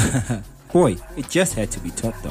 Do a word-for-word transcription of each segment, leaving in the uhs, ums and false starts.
Boy, it just had to be Top Dog.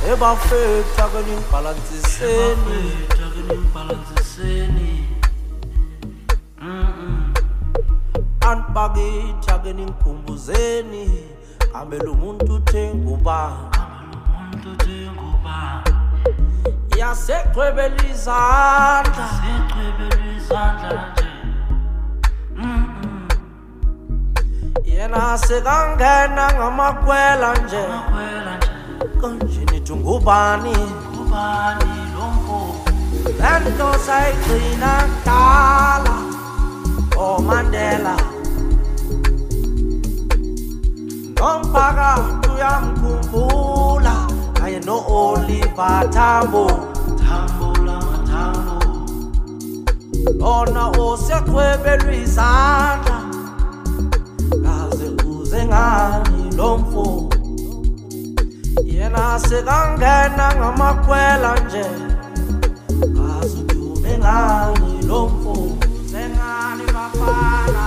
ebafethu akenibhalansiseni antibakithi akeningikhumbuzeni kamele umuntu uthenga ubani yasechwebela izandla yena sekangena ngamakwela nje kanje nithi ngubani lento sayigcina kudala oMandela nomphakathi uyamkhumbula kanye no-Oliver Tambo lona osechwebelwa izandla kaze uze ngani lo mfo yena sekangena ngamakwela nje kaze udume ngani lo mfo sengani bafana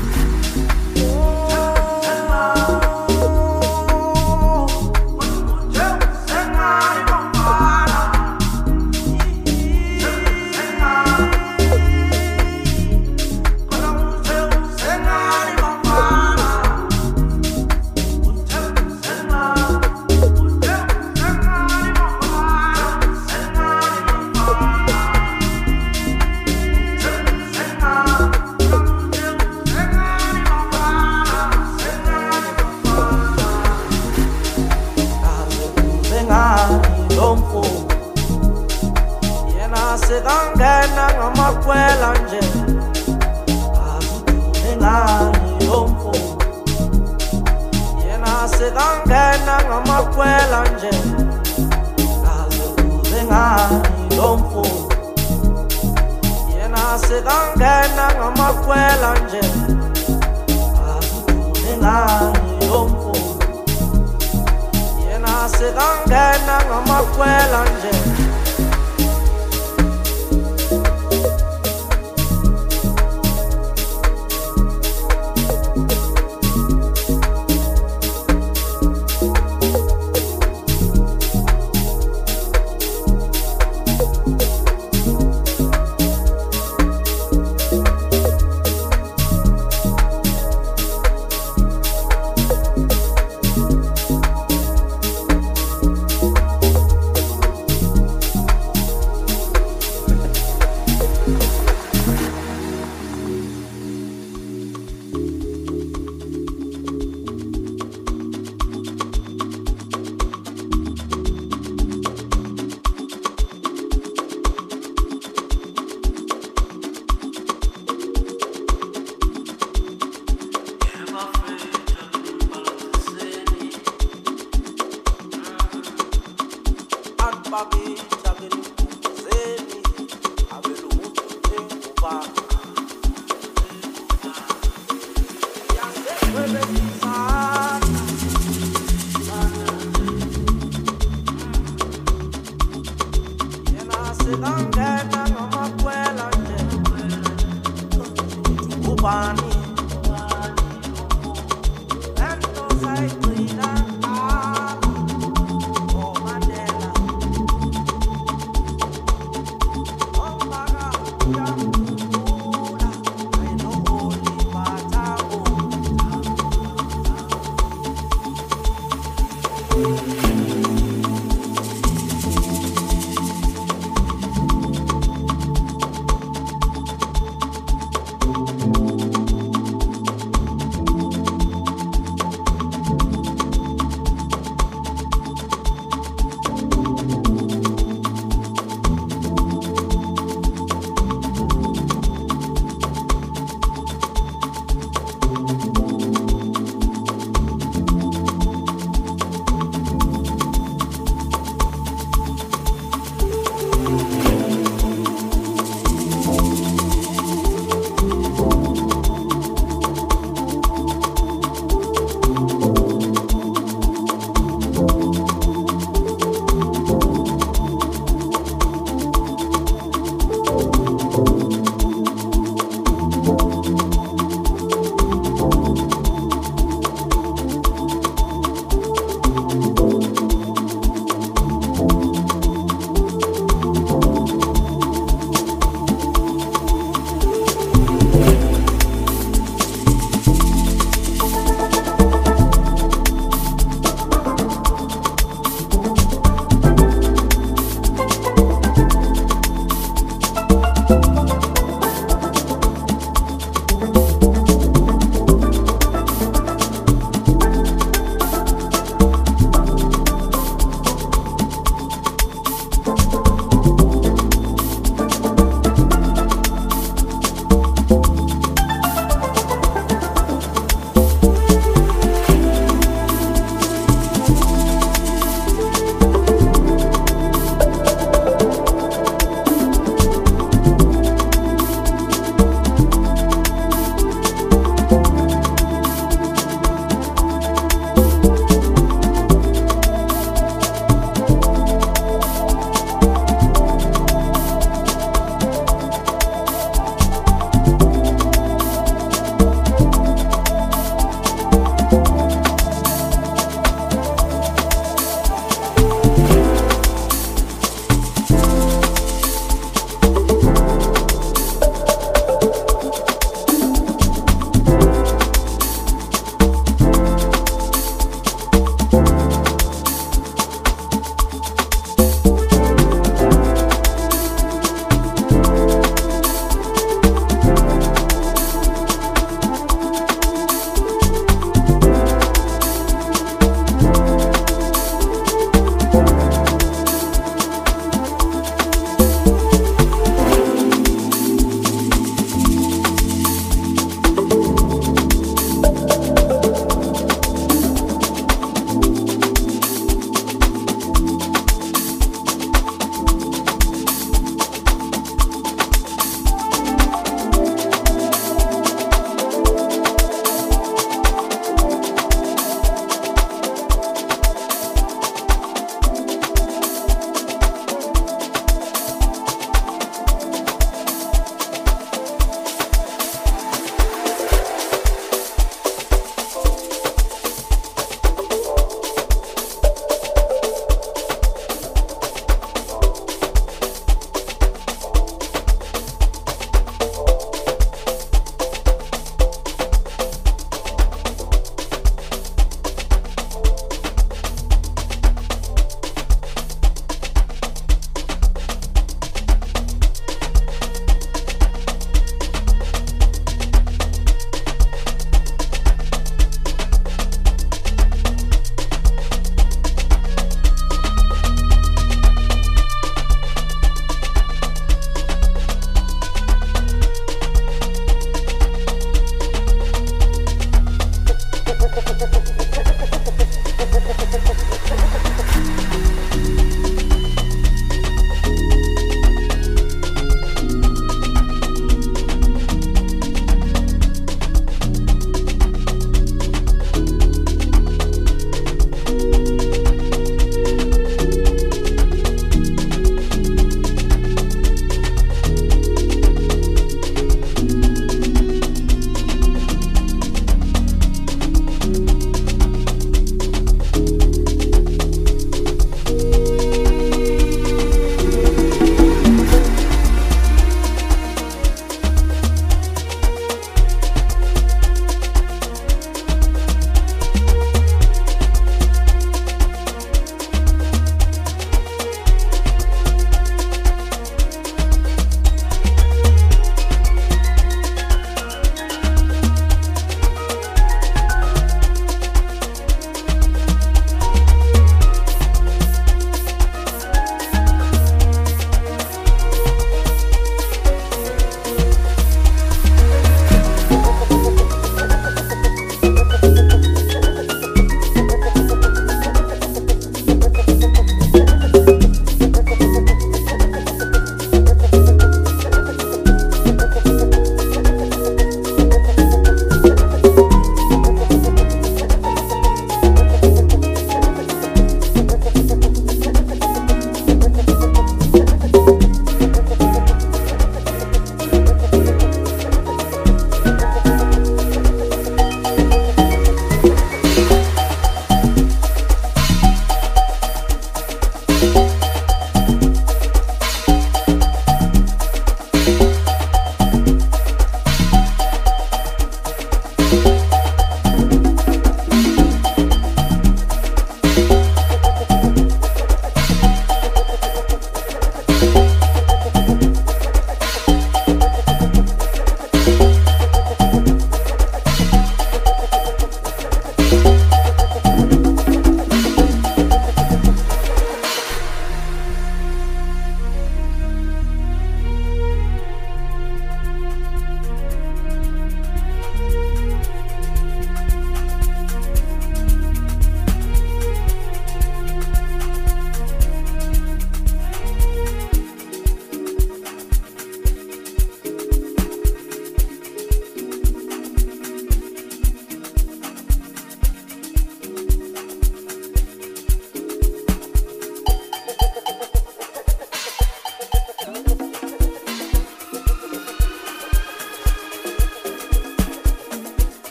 sekangena ngamakwela nje azudume ngani lo mfo yena sekangena ngamakwela nje azudume ngani lo mfo yena sekangena ngamakwela nje azudume ngani lo mfo yena sekangena ngamakwela nje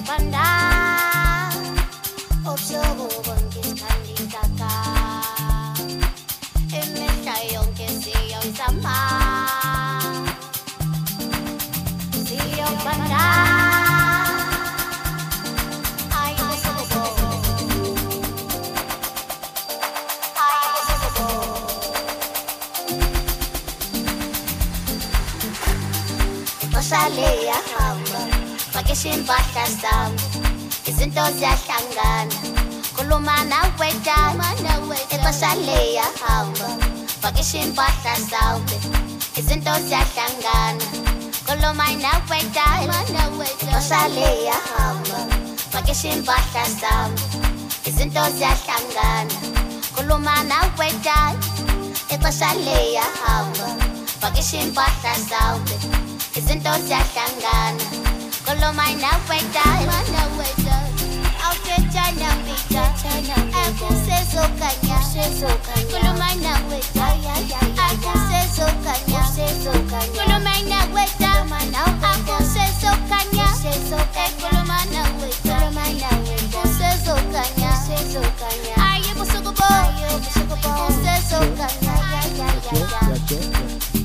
Impahla zami izinto ziyahlangana khuluma nawe dama ixesha liyahamba pakisha impahla zami izinto ziyahlangana khuluma nawe dama ixesha liyahamba pakisha impahla zami izinto ziyahlangana khuluma nawe dama ixesha liyahamba pakisha impahla zami izinto ziyahlangana Kolomai na weta, na weta. I'll get China pita, I can say so kanya, Kolomai na weta, I can say so kanya, Kolomai na weta, I can say so kanya, Kolomai na weta, I can say so kanya, I am a sugar boy, say so kanya.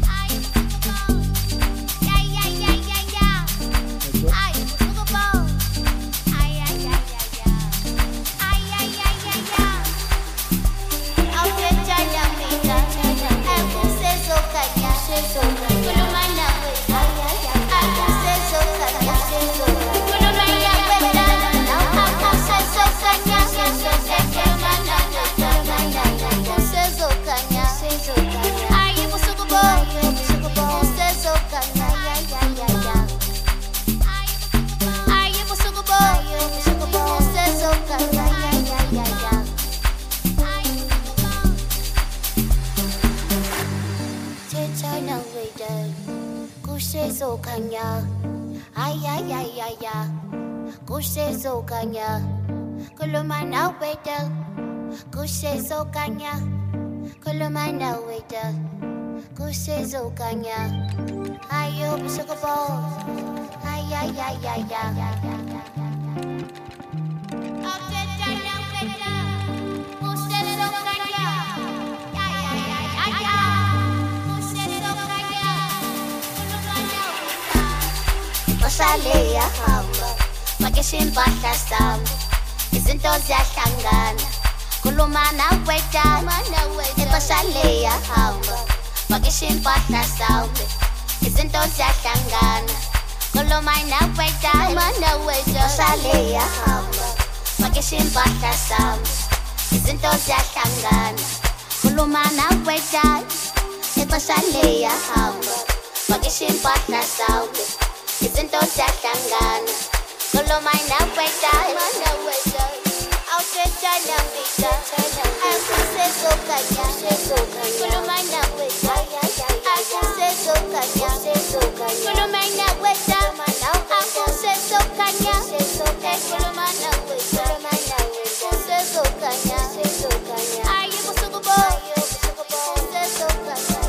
Kanya, Kulumana waiter, Kushe so Kanya, Kulumana waiter, Kushe so Kanya, Ayo Bishopo, ay ay ay ay ay. Oshaleya hamba pakisha impahla zami izinto ziyahlangana khuluma nawe dama ixesha liyahamba pakisha impahla zami izinto ziyahlangana khuluma nawe dama ixesha liyahamba pakisha impahla zami izinto ziyahlangana khuluma nawe dama ixesha liyahamba pakisha impahla zami izinto ziyahlangana Kolomai na weta, na weta. I'll get China pita, I can say so kanya, Kolomai na weta, I can say so kanya, Kolomai na weta, I can say so kanya, Kolomai na weta, I can say so kanya, I am a sugar boy, say so kanya.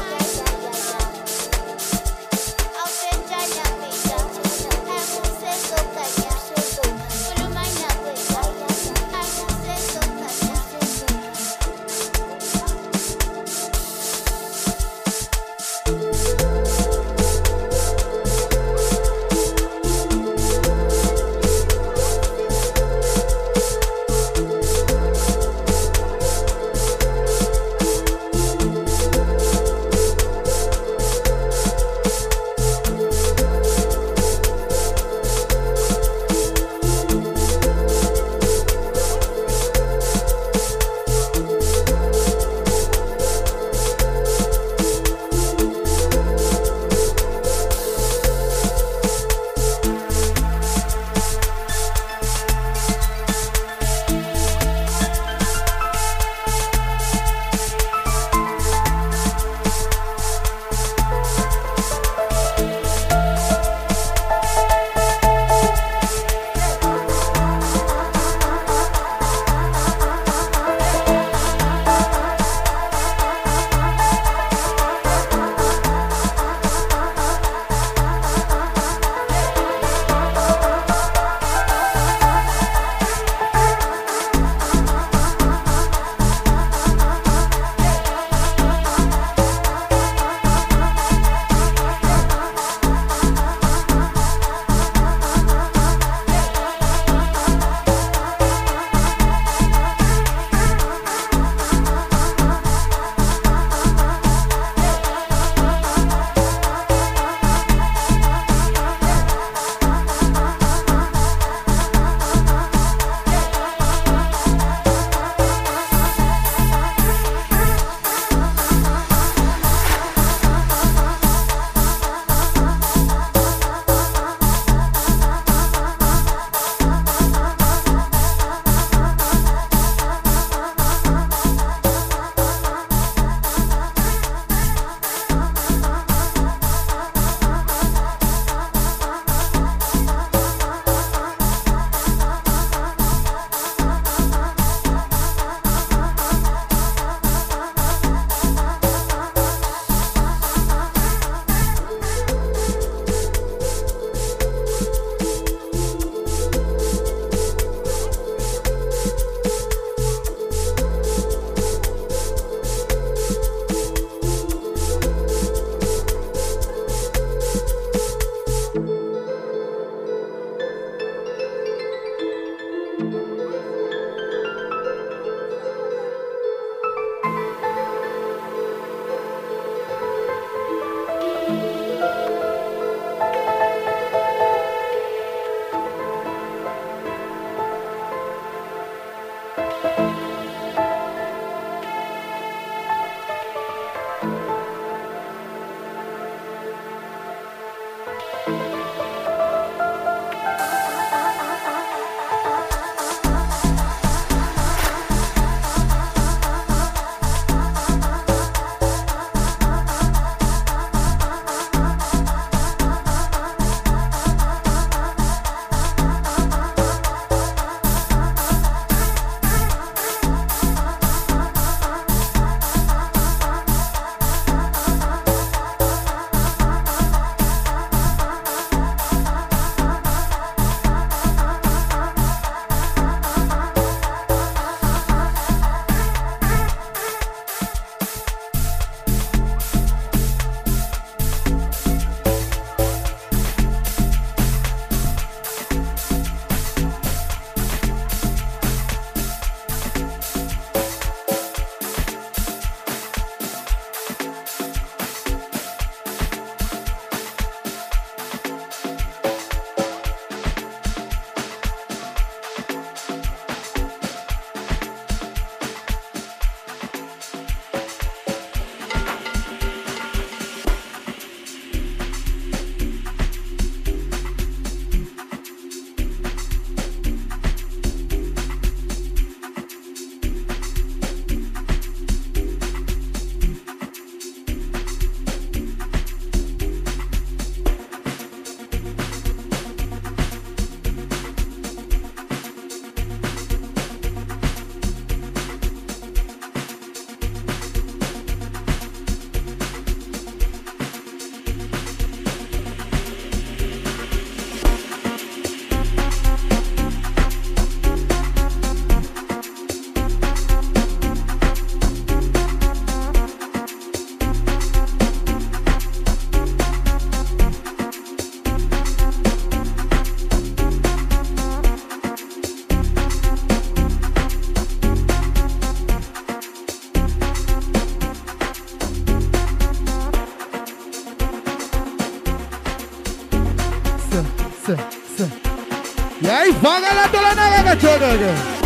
E aí, vaga lá, dona nega, gatinha.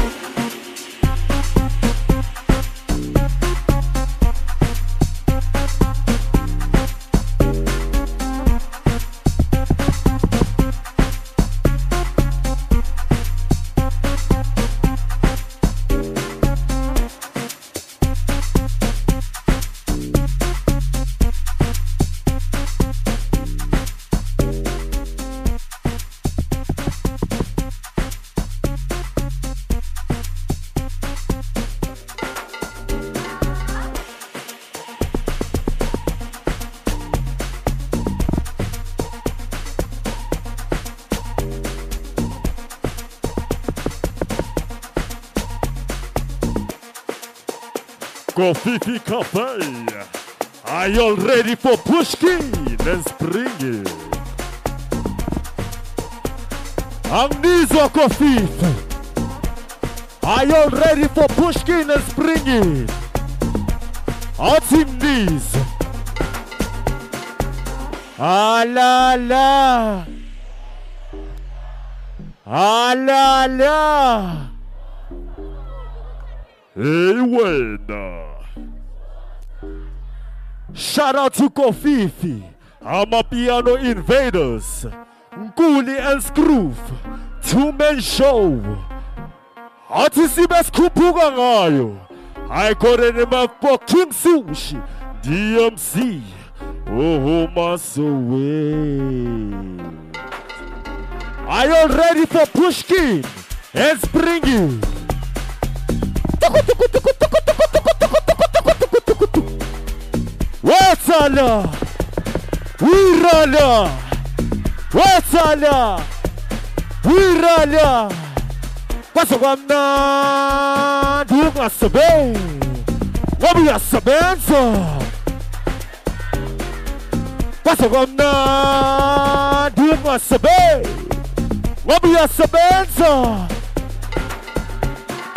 Coffee Cafe. Are you ready for Pushkin and Springy? Amnizo Coffee. Are you ready for Pushkin and Springy? Atim knees. Ah la la. Ah la la. Hey, winner. Shout out to Kofifi, Amapiano Invaders, Nguli and Scroof, two-man show. Atisibes kupuga ngayo. I got it my fucking sushi, D M C, oh my soul. Are you ready for Pushkin and Springy? What'ala? Wirala? What'ala? Wirala? What's up now? Do my sabe? What we are sabenza? What's up now? Do my sabe? What we are sabenza?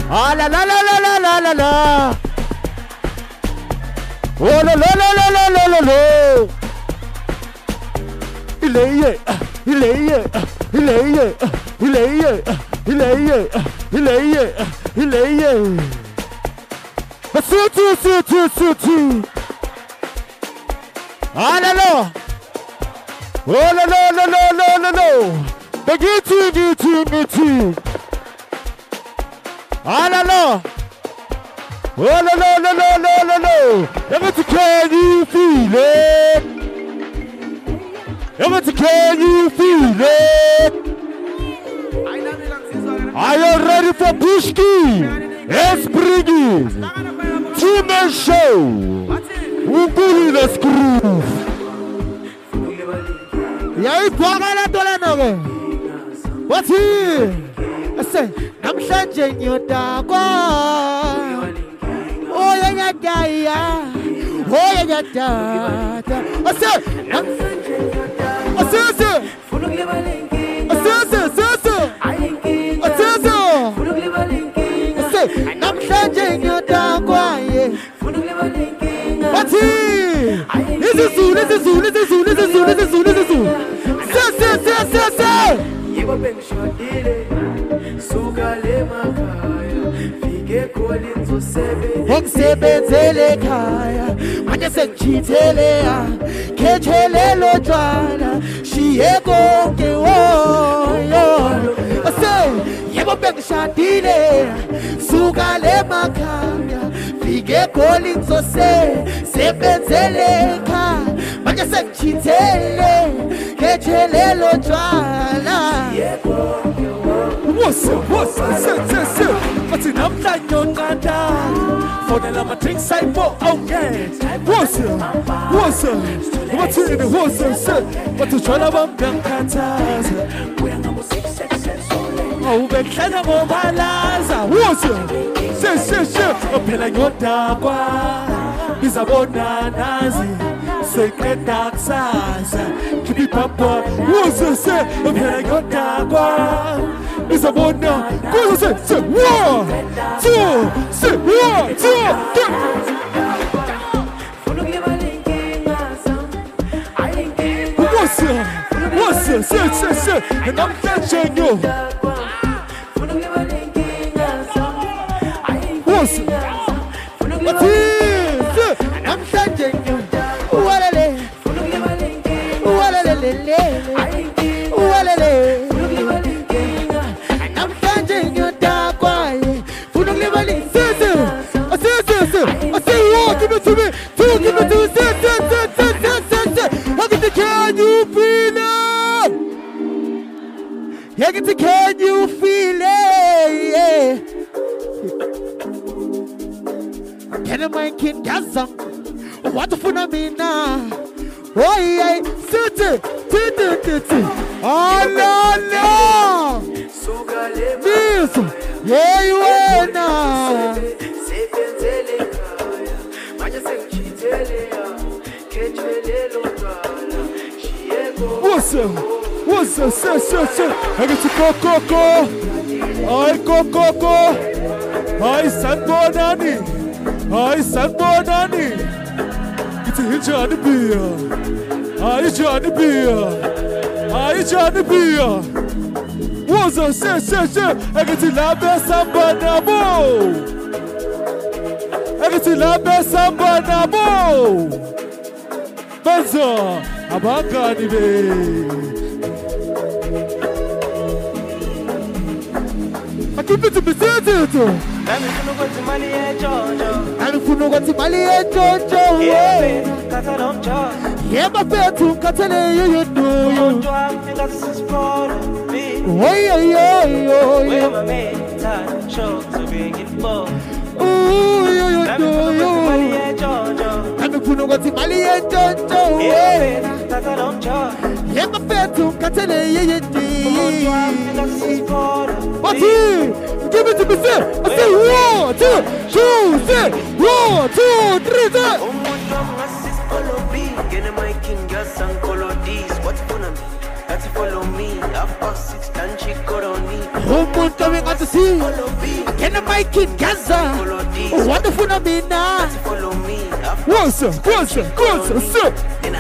Ah la la la la la la la la. Oh la la la la la la la la. Ileye, ileye, ileye, ileye, ileye, ileye, ileye. Sutu, sutu, sutu. Ah la la. Oh la la la la la la la. Begiti, giti, giti. Ah la la. Oh la la la la la la la. Everything, can you feel it? Everything, can you feel it? Are you ready for Bushki? Esprigi. Two-man show. Ukuli the screw. Yai Pagala Dolanoge. What's here? I say, I'm changing your dog. Oh, yeah, yeah, yeah, yeah. Oh, yeah, yeah, yeah. I say, I'm changing your dog. I say, I say, I say, I say, I'm changing your dog. What's here? This is Zoo, this is Zoo, this is Zoo, this is Zoo, this is Zoo, this is Zoo. Say, say, say, say, say. Okusebenzele ekhaya manje sekuchithele ya khethelelo tshwana shiye konke woyo ase yebo bengishadile suka le makhaya fike goli ngizose sebenzele ekhaya manje sekuchithele khethelelo tshwana shiye konke what's up, what's up, sit, sit, sit. What's in up like your nada? For the lama drink side for okay. What's up, what's up? What's in the what's up, sit? What's the trouble about them cantas? Oh, we can't have more balaza. What's up? Sit, sit, sit. Open like your dagua. Bizabona nazi. Secret dark size. Keep it up, what's up, sit? Open like your dagua. It's a one now. Go say, say, one, two, say, one, two, three. What's up? What's up? Say, say, say. And I'm catching you. What's up? What's it? And I'm catching you. Walale. Walale. Walale. Give it to me, two, give it to me, sit, sit, sit, sit, sit, sit, sit. Look at the can you feel it? Look at the can you feel it? Can I make it gasm? What the fun me now? Oh yeah, sit, sit, sit, sit, sit. Oh no, no. This, yeah you are now. What's up? What's up? Say, say, say. I get to go, go, go. I go, go, go. I stand for Danny. I stand for Danny. It's a hitch on the beer. I hitch on the beer. I hitch on the beer. What's up? Say, say, say. I get to love that samba nabo. I get to love that samba nabo. Benzo, abangani be. I keep it to be serious. I'm going to Mali and Jojo. I'm going to Mali and Jojo. Yeah, my fair to Catane, you do. You oh, yeah, yeah, yeah, yeah. My main time show to bring it for. Oh, you do. You. I'm going to Mali and Jojo. Yeah, my fair to Catane, you do. What's it? Give it to me, say. I say one, two, two, say one, two, three, say. Get my king, yes, and color these. What's gonna be? That's follow me. Half past six, and she got on me. Who coming out to see? Can I make it Gaza? Wonderful Namina. Follow me. What's up? What's up? What's up? What's up?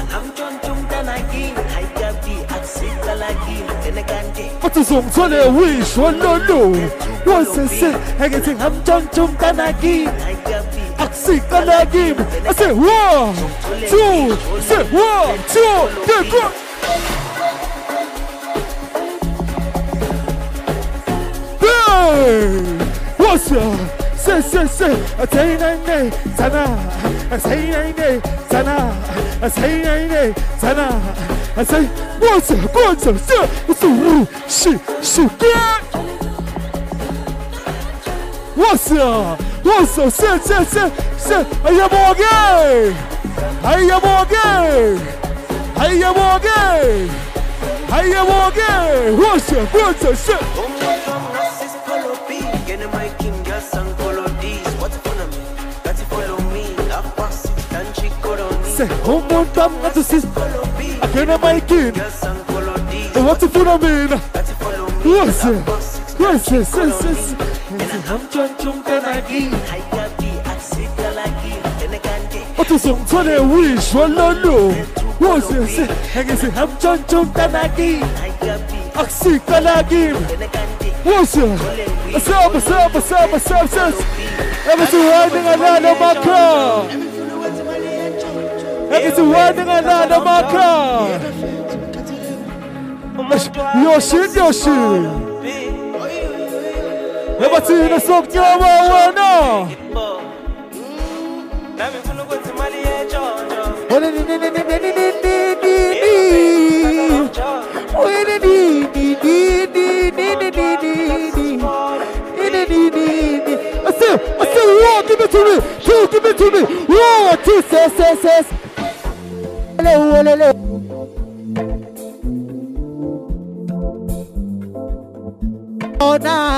What is on Tony? Wish one no no. What's a say? I get it. I'm John Jum Kanagi. Aksi Kanagi. I say one, two, say one, two, get go. Hey, what's up? Say, say, say, I say, nay, nay, sana. I say, nay, nay, sana. I say, nay, nay, sana. I say, what's up? What's up? Say, what's up? She, she, get. What's up? What's up? Say, say, say, say, I am okay. I am okay. I am okay. I am okay. What's up? What's up? Say. Say, oh no, damn, that's a sis. I can't make it. What's the fun of me? What's it? What's it? What's it? I'm John Jum Kanagi. What is on Tony? Wish one no no. What's it? I can say, I'm John Jum Kanagi. Aksi Kanagi. What's it? What's up? What's up? What's up? What's up? What's up? Everything riding another macro. It's riding another marker. Your shit, your shit. Never seen a sock job or no. I said, I said, whoa, give it to me. Two, give it to me. Whoa, two, says, says, says. Hello, hello. Oh, nah.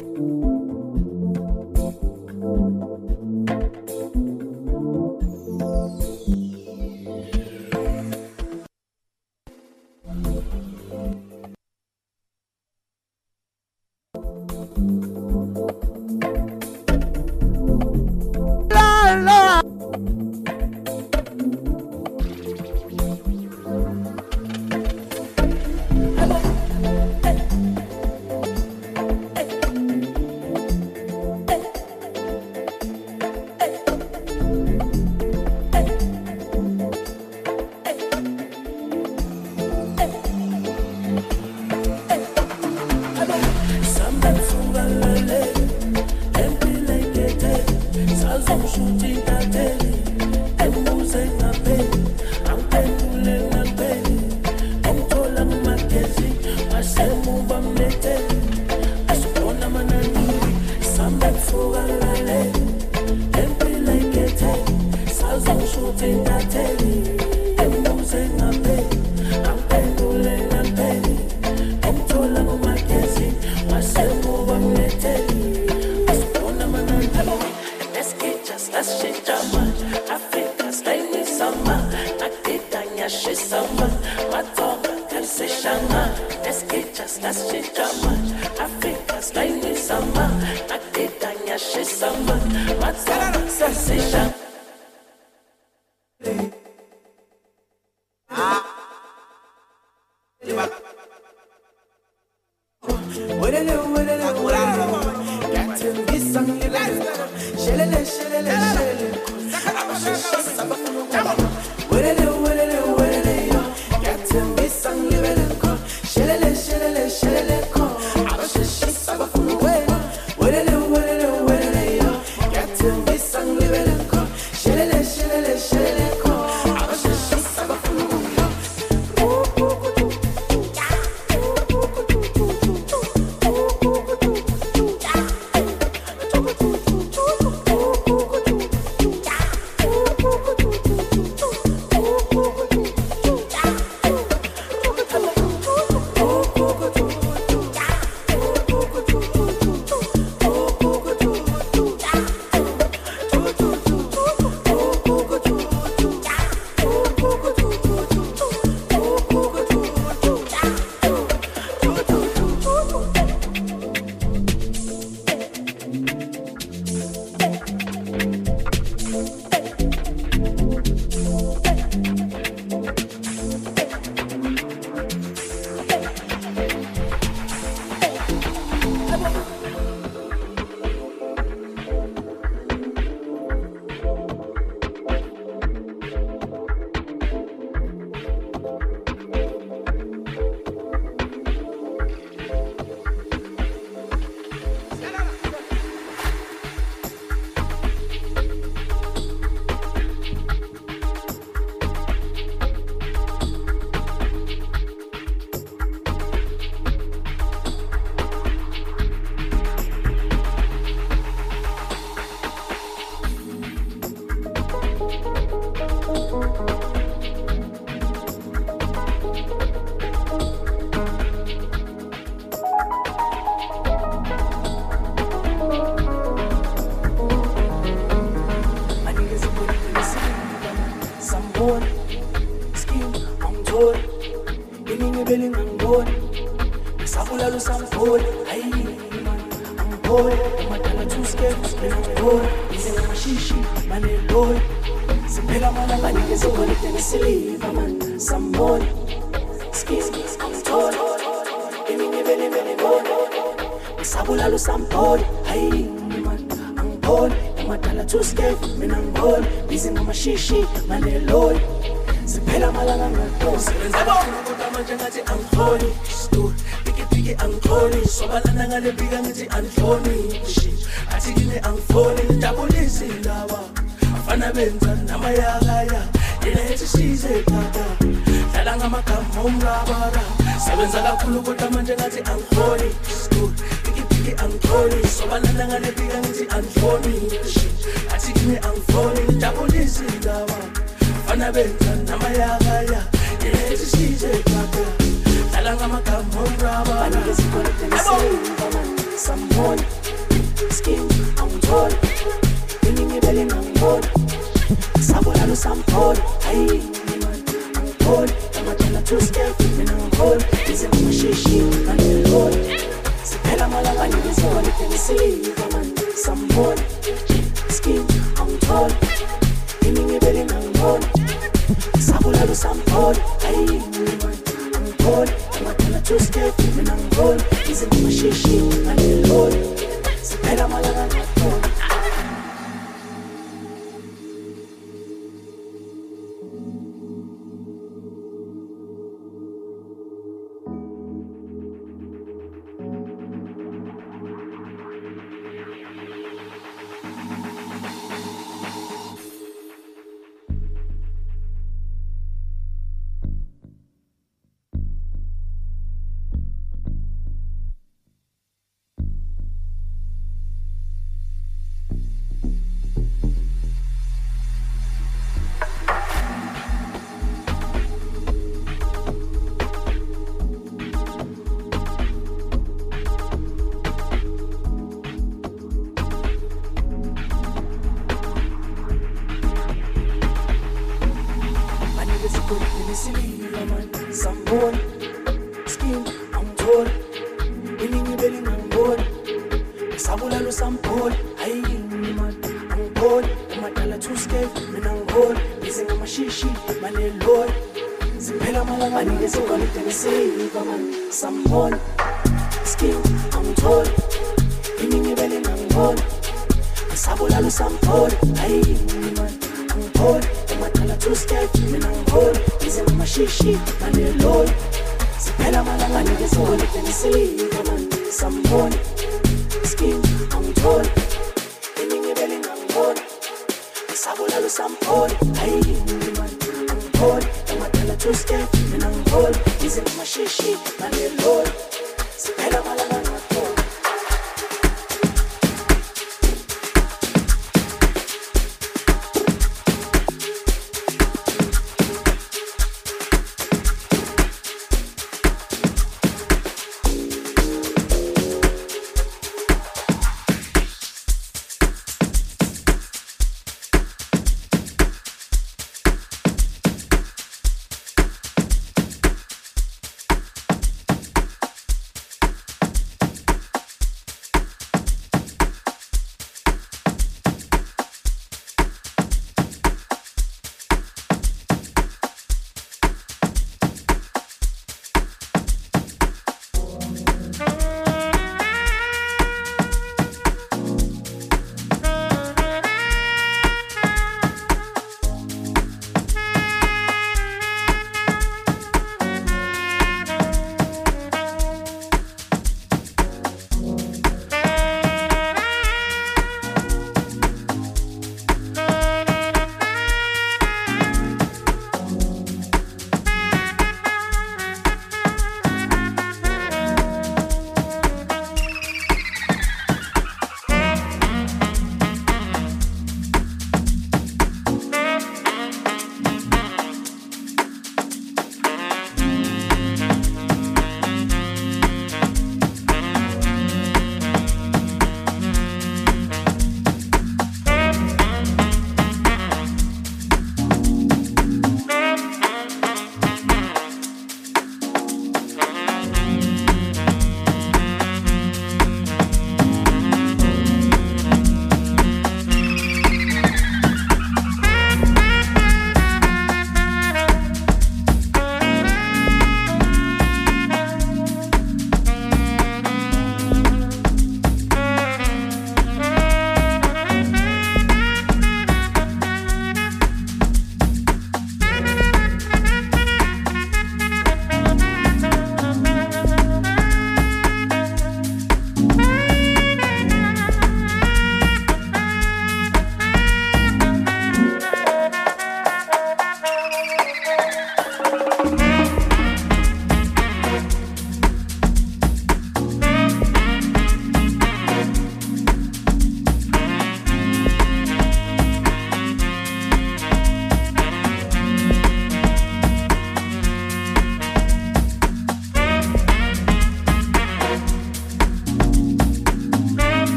boy, umadala too scared, mina boy, ize ngamashishi, mane boy. Siphela mala banikeze golide nesiliva man, some boy. Skis, I'm tall, eminye vele vele boy. Sabulalo some boy, hey man, I'm boy, umadala too scared, mina boy, ize ngamashishi, mane boy. Siphela mala ngakho, sebenza kakhulu kodwa manje ngathi angiholi, stool. Piki angifoni, sobalana ngale bika ngithi angifoni. Shit, athi kine angifoni, ngijabulisa indaba. Afana benza namayakaya, yena ethi size kaka. Dlala ngamagama omrabara, sebenza kakhulu kodwa manje ngathi angifoni. Stool, piki piki angifoni, sobalana ngale bika ngithi angifoni. Shit, athi kine angifoni, ngijabulisa indaba. Afana benza namayakaya, yena ethi size kaka. I need to go to the same someone skin, I'm tall. Feeling your belly, I'm tall. Sabulalo, some tall. Hey, man, I'm tall. I'm a tell too scared, and I'm tall. This is my shishi, and I'm tall. Sepela malala, I need to go to the same someone skin, I'm tall. Feeling your belly, I'm tall. Sabulalo, some tall. Hey, man, I'm tall. Too scared, and I'm gold. He's in my shishi, and I'm low. Sepela malala, I'm gold.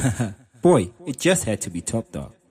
Boy, it just had to be Top Dog.